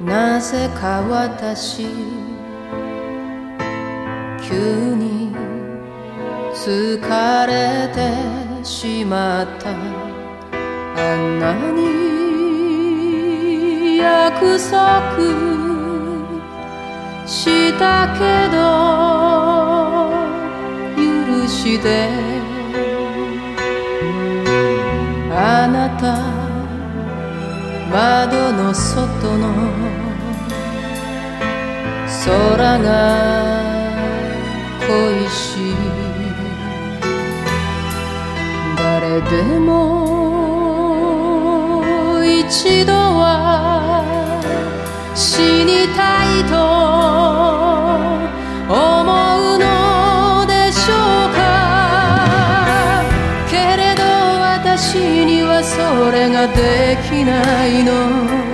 なぜか私急に疲れてしまった。あんなに約束したけど許してあなた窓の外の空が恋しい。誰でも一度は死にたいと思うのでしょうか。けれど私にはそれができないの。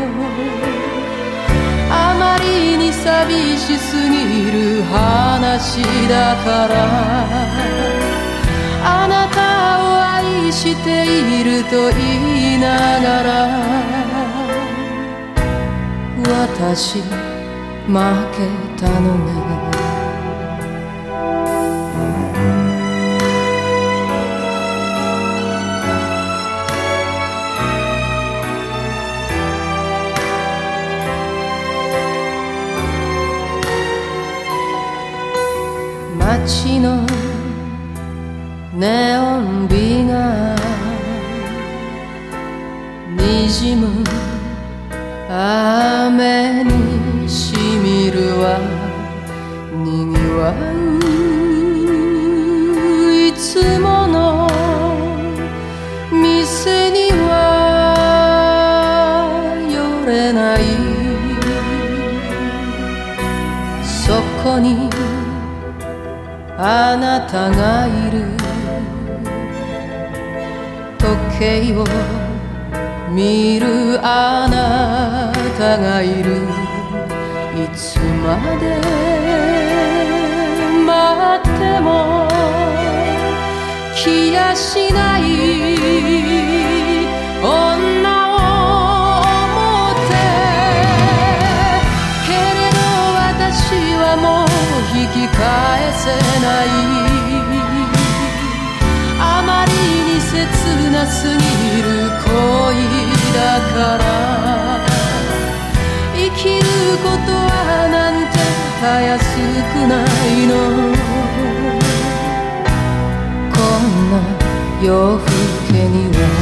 あまりに寂しすぎる話だから。あなたを愛していると言いながら私負けたのね。街のネオンビがにじむ雨にしみるわ。にぎわういつもの店には寄れない。そこにあなたがいる。時計を見るあなたがいる。いつまで待っても来やしない女を思って。けれど私はもう引き返せない。あまりに切なすぎる恋だから。生きることはなんてたやすくないの。こんな夜更けには